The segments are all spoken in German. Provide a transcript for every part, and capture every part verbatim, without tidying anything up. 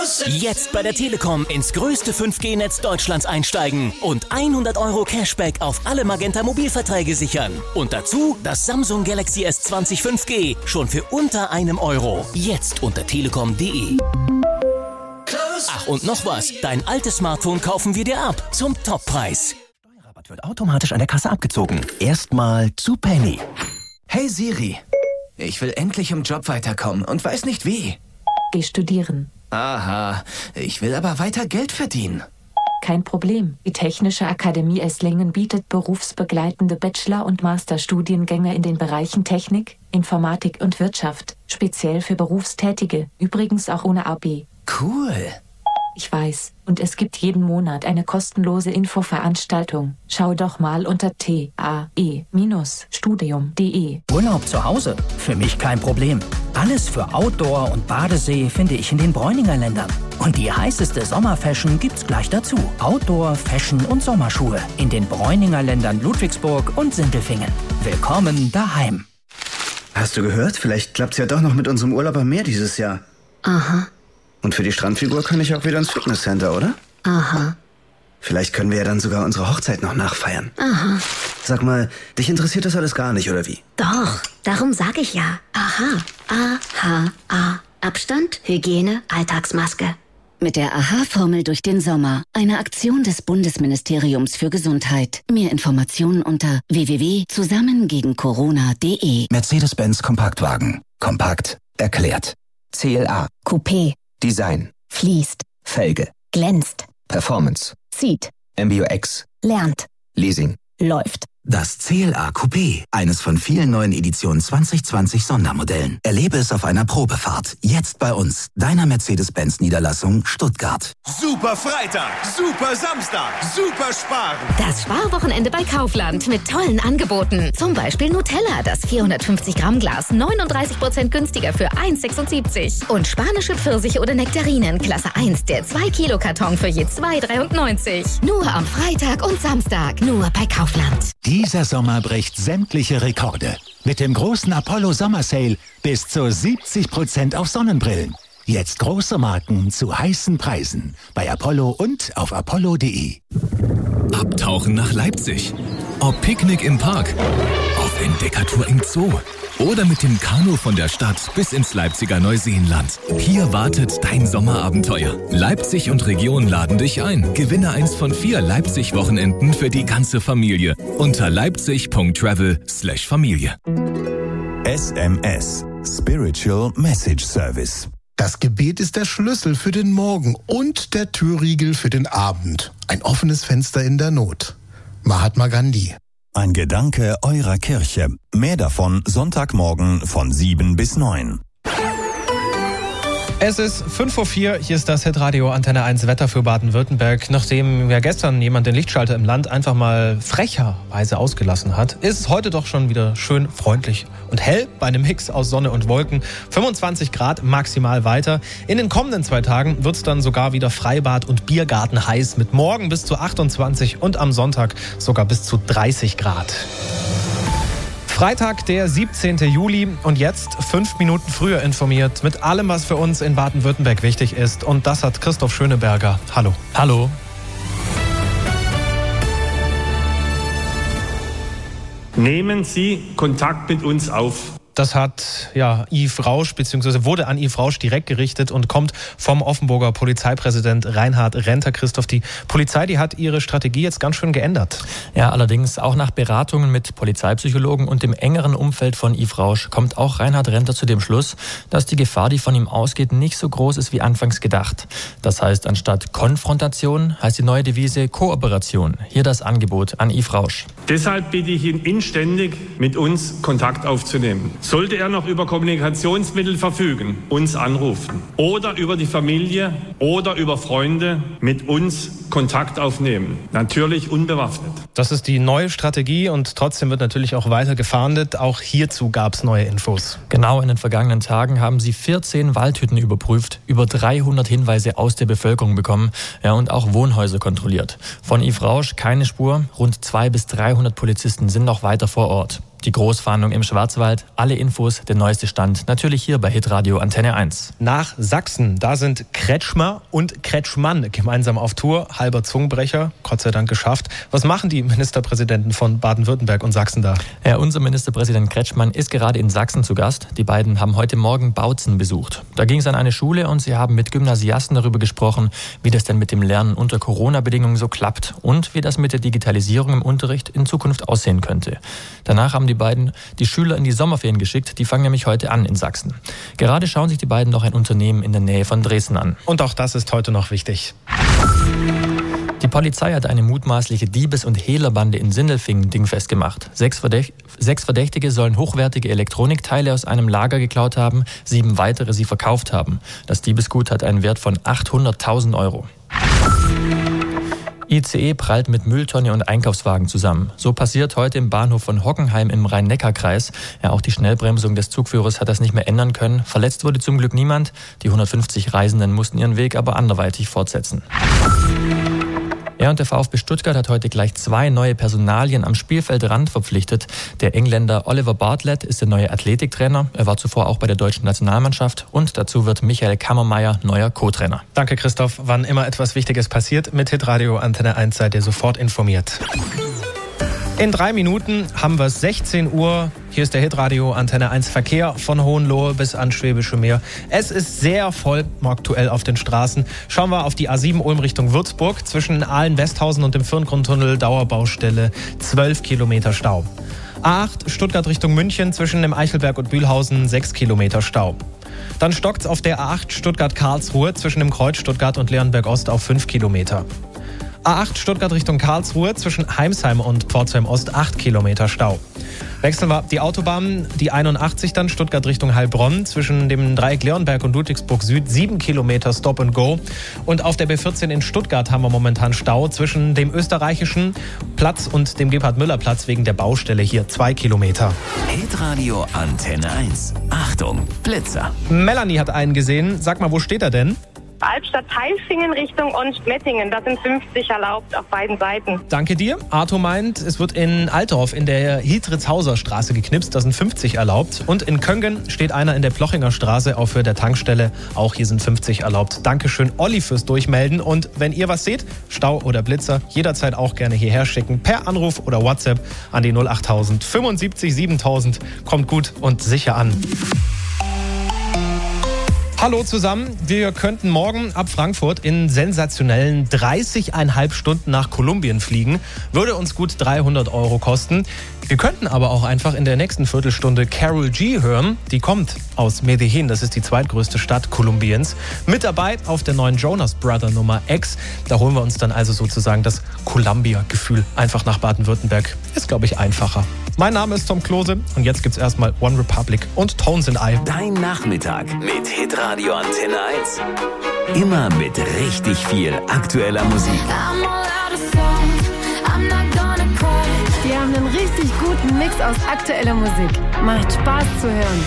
Jetzt bei der Telekom ins größte fünf G Netz Deutschlands einsteigen und hundert Euro Cashback auf alle Magenta Mobilverträge sichern. Und dazu das Samsung Galaxy S zwanzig fünf G schon für unter einem Euro. Jetzt unter telekom punkt de. Ach, und noch was. Dein altes Smartphone kaufen wir dir ab zum Toppreis. Steuerrabatt wird automatisch an der Kasse abgezogen. Erstmal zu Penny. Hey Siri, ich will endlich im Job weiterkommen und weiß nicht wie. Geh studieren. Aha, ich will aber weiter Geld verdienen. Kein Problem. Die Technische Akademie Esslingen bietet berufsbegleitende Bachelor- und Masterstudiengänge in den Bereichen Technik, Informatik und Wirtschaft. Speziell für Berufstätige. Übrigens auch ohne A B. Cool. Ich weiß. Und es gibt jeden Monat eine kostenlose Infoveranstaltung. Schau doch mal unter t a e studium punkt de. Urlaub zu Hause? Für mich kein Problem. Alles für Outdoor und Badesee finde ich in den Bräuninger Ländern. Und die heißeste Sommerfashion gibt's gleich dazu. Outdoor, Fashion und Sommerschuhe in den Bräuninger Ländern Ludwigsburg und Sindelfingen. Willkommen daheim. Hast du gehört? Vielleicht klappt's ja doch noch mit unserem Urlaub am Meer dieses Jahr. Aha. Und für die Strandfigur kann ich auch wieder ins Fitnesscenter, oder? Aha. Vielleicht können wir ja dann sogar unsere Hochzeit noch nachfeiern. Aha. Sag mal, dich interessiert das alles gar nicht, oder wie? Doch, darum sag ich ja. Aha. A H A. Abstand, Hygiene, Alltagsmaske. Mit der A H-Formel durch den Sommer. Eine Aktion des Bundesministeriums für Gesundheit. Mehr Informationen unter w w w punkt zusammen gegen corona punkt de. Mercedes-Benz Kompaktwagen. Kompakt erklärt. C L A. Coupé. Design. Fließt. Felge. Glänzt. Performance. Zieht. M B U X. Lernt. Leasing. Läuft. Das C L A Coupé, eines von vielen neuen Edition zwanzig zwanzig Sondermodellen. Erlebe es auf einer Probefahrt. Jetzt bei uns, deiner Mercedes-Benz-Niederlassung Stuttgart. Super Freitag, super Samstag, super Sparen. Das Sparwochenende bei Kaufland mit tollen Angeboten. Zum Beispiel Nutella, das vierhundertfünfzig Gramm Glas, neununddreißig Prozent günstiger für eins Komma sechsundsiebzig. Und spanische Pfirsiche oder Nektarinen, Klasse eins, der zwei Kilo Karton für je zwei Komma dreiundneunzig. Nur am Freitag und Samstag, nur bei Kaufland. Dieser Sommer bricht sämtliche Rekorde. Mit dem großen Apollo Sommer Sale bis zu siebzig Prozent auf Sonnenbrillen. Jetzt große Marken zu heißen Preisen. Bei Apollo und auf apollo punkt de. Abtauchen nach Leipzig. Ob Picknick im Park, auf Entdeckertour im Zoo oder mit dem Kanu von der Stadt bis ins Leipziger Neuseenland. Hier wartet dein Sommerabenteuer. Leipzig und Region laden dich ein. Gewinne eins von vier Leipzig-Wochenenden für die ganze Familie unter leipzig punkt travel slash Familie. S M S Spiritual Message Service. Das Gebet ist der Schlüssel für den Morgen und der Türriegel für den Abend. Ein offenes Fenster in der Not. Mahatma Gandhi. Ein Gedanke eurer Kirche. Mehr davon Sonntagmorgen von sieben bis neun. Es ist fünf Uhr vier, hier ist das Hitradio Antenne eins Wetter für Baden-Württemberg. Nachdem ja gestern jemand den Lichtschalter im Land einfach mal frecherweise ausgelassen hat, ist es heute doch schon wieder schön freundlich und hell bei einem Mix aus Sonne und Wolken. fünfundzwanzig Grad maximal weiter. In den kommenden zwei Tagen wird es dann sogar wieder Freibad und Biergarten heiß mit morgen bis zu achtundzwanzig und am Sonntag sogar bis zu dreißig Grad. Freitag, der siebzehnten Juli und jetzt fünf Minuten früher informiert mit allem, was für uns in Baden-Württemberg wichtig ist. Und das hat Christoph Schöneberger. Hallo. Hallo. Nehmen Sie Kontakt mit uns auf. Das hat ja Yves Rausch, beziehungsweise wurde an Yves Rausch direkt gerichtet und kommt vom Offenburger Polizeipräsident Reinhard Renter. Christoph, die Polizei, die hat ihre Strategie jetzt ganz schön geändert. Ja, allerdings auch nach Beratungen mit Polizeipsychologen und dem engeren Umfeld von Yves Rausch kommt auch Reinhard Renter zu dem Schluss, dass die Gefahr, die von ihm ausgeht, nicht so groß ist wie anfangs gedacht. Das heißt, anstatt Konfrontation heißt die neue Devise Kooperation. Hier das Angebot an Yves Rausch. Deshalb bitte ich ihn inständig, mit uns Kontakt aufzunehmen. Sollte er noch über Kommunikationsmittel verfügen, uns anrufen oder über die Familie oder über Freunde mit uns Kontakt aufnehmen. Natürlich unbewaffnet. Das ist die neue Strategie und trotzdem wird natürlich auch weiter gefahndet. Auch hierzu gab es neue Infos. Genau, in den vergangenen Tagen haben sie vierzehn Waldhütten überprüft, über dreihundert Hinweise aus der Bevölkerung bekommen, ja, und auch Wohnhäuser kontrolliert. Von Yves Rausch keine Spur, rund zweihundert bis dreihundert Polizisten sind noch weiter vor Ort. die Großfahndung im Schwarzwald, alle Infos, der neueste Stand, natürlich hier bei Hitradio Antenne eins. Nach Sachsen, da sind Kretschmer und Kretschmann gemeinsam auf Tour. Halber Zungenbrecher, Gott sei Dank geschafft. Was machen die Ministerpräsidenten von Baden-Württemberg und Sachsen da? Ja, unser Ministerpräsident Kretschmann ist gerade in Sachsen zu Gast. Die beiden haben heute Morgen Bautzen besucht. Da ging es an eine Schule und sie haben mit Gymnasiasten darüber gesprochen, wie das denn mit dem Lernen unter Corona-Bedingungen so klappt und wie das mit der Digitalisierung im Unterricht in Zukunft aussehen könnte. Danach haben die beiden die Schüler in die Sommerferien geschickt. Die fangen nämlich heute an in Sachsen. Gerade schauen sich die beiden noch ein Unternehmen in der Nähe von Dresden an. Und auch das ist heute noch wichtig. Die Polizei hat eine mutmaßliche Diebes- und Hehlerbande in Sindelfingen dingfest gemacht. Sechs, Verdächt- Sechs Verdächtige sollen hochwertige Elektronikteile aus einem Lager geklaut haben, sieben weitere sie verkauft haben. Das Diebesgut hat einen Wert von achthunderttausend Euro. I C E prallt mit Mülltonne und Einkaufswagen zusammen. So passiert heute im Bahnhof von Hockenheim im Rhein-Neckar-Kreis. Ja, auch die Schnellbremsung des Zugführers hat das nicht mehr ändern können. Verletzt wurde zum Glück niemand. Die hundertfünfzig Reisenden mussten ihren Weg aber anderweitig fortsetzen. Ja, und der VfB Stuttgart hat heute gleich zwei neue Personalien am Spielfeldrand verpflichtet. Der Engländer Oliver Bartlett ist der neue Athletiktrainer. Er war zuvor auch bei der deutschen Nationalmannschaft. Und dazu wird Michael Kammermeier neuer Co-Trainer. Danke, Christoph. Wann immer etwas Wichtiges passiert, mit Hitradio Antenne eins seid ihr sofort informiert. In drei Minuten haben wir es sechzehn Uhr. Hier ist der Hitradio Antenne eins Verkehr von Hohenlohe bis ans Schwäbische Meer. Es ist sehr voll aktuell auf den Straßen. Schauen wir auf die A sieben Ulm Richtung Würzburg. Zwischen Aalen-Westhausen und dem Firngrundtunnel Dauerbaustelle zwölf Kilometer Stau. A acht Stuttgart Richtung München zwischen dem Eichelberg und Bühlhausen sechs Kilometer Stau. Dann stockt's auf der A acht Stuttgart-Karlsruhe zwischen dem Kreuz Stuttgart und Leonberg Ost auf fünf Kilometer. A acht Stuttgart Richtung Karlsruhe zwischen Heimsheim und Pforzheim Ost acht Kilometer Stau. Wechseln wir die Autobahn, die einundachtzig dann Stuttgart Richtung Heilbronn zwischen dem Dreieck Leonberg und Ludwigsburg Süd sieben Kilometer Stop and Go. Und auf der B vierzehn in Stuttgart haben wir momentan Stau zwischen dem österreichischen Platz und dem Gebhard-Müller-Platz wegen der Baustelle hier zwei Kilometer. Hitradio Antenne eins. Achtung, Blitzer. Melanie hat einen gesehen. Sag mal, wo steht er denn? Albstadt-Teilfingen Richtung Onstmettingen. Da sind fünfzig erlaubt auf beiden Seiten. Danke dir. Arto meint, es wird in Altdorf in der Hietritzhauser Straße geknipst. Da sind fünfzig erlaubt. Und in Köngen steht einer in der Plochinger Straße auf Höhe der Tankstelle. Auch hier sind fünfzig erlaubt. Dankeschön, Olli, fürs Durchmelden. Und wenn ihr was seht, Stau oder Blitzer, jederzeit auch gerne hierher schicken. Per Anruf oder WhatsApp an die null achttausend fünfundsiebzig siebentausend. Kommt gut und sicher an. Hallo zusammen, wir könnten morgen ab Frankfurt in sensationellen dreißig Komma fünf Stunden nach Kolumbien fliegen. Würde uns gut dreihundert Euro kosten. Wir könnten aber auch einfach in der nächsten Viertelstunde Karol G hören. Die kommt aus Medellin, das ist die zweitgrößte Stadt Kolumbiens. Mit dabei auf der neuen Jonas Brother Nummer X. Da holen wir uns dann also sozusagen das Columbia-Gefühl einfach nach Baden-Württemberg. Ist, glaube ich, einfacher. Mein Name ist Tom Klose und jetzt gibt's erstmal One Republic und Tones and I. Dein Nachmittag mit Hitradio Antenne eins. Immer mit richtig viel aktueller Musik. Wir haben einen richtig guten Mix aus aktueller Musik. Macht Spaß zu hören.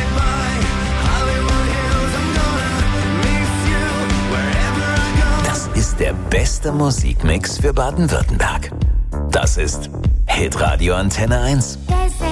Das ist der beste Musikmix für Baden-Württemberg. Das ist Hitradio Antenne eins.